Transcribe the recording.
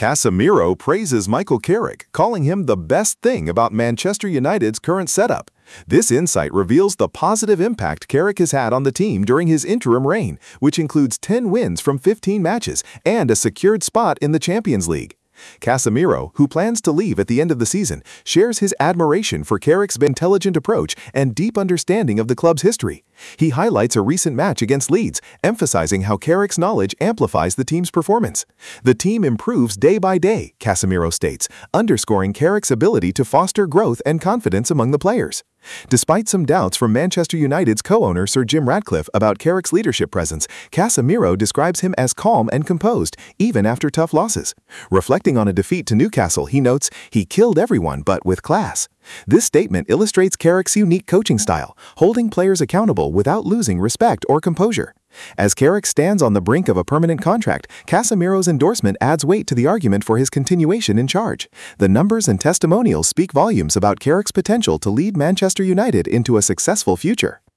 Casemiro praises Michael Carrick, calling him the best thing about Manchester United's current setup. This insight reveals the positive impact Carrick has had on the team during his interim reign, which includes 10 wins from 15 matches and a secured spot in the Champions League. Casemiro, who plans to leave at the end of the season, shares his admiration for Carrick's intelligent approach and deep understanding of the club's history. He highlights a recent match against Leeds, emphasizing how Carrick's knowledge amplifies the team's performance. The team improves day by day, Casemiro states, underscoring Carrick's ability to foster growth and confidence among the players. Despite some doubts from Manchester United's co-owner Sir Jim Ratcliffe about Carrick's leadership presence, Casemiro describes him as calm and composed, even after tough losses. Reflecting on a defeat to Newcastle, he notes, "He killed everyone, but with class." This statement illustrates Carrick's unique coaching style, holding players accountable without losing respect or composure. As Carrick stands on the brink of a permanent contract, Casemiro's endorsement adds weight to the argument for his continuation in charge. The numbers and testimonials speak volumes about Carrick's potential to lead Manchester United into a successful future.